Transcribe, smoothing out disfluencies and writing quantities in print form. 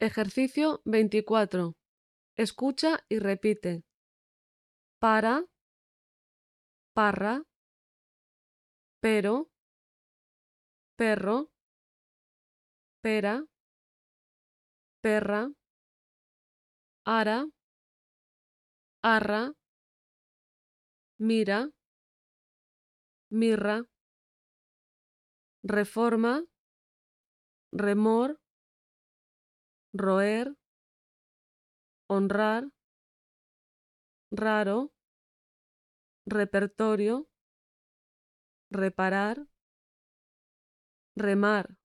Ejercicio 24. Escucha y repite. Para, parra, pero, perro, pera, perra, ara, arra, mira, mirra, reforma, remor, roer, honrar, raro, repertorio, reparar, remar.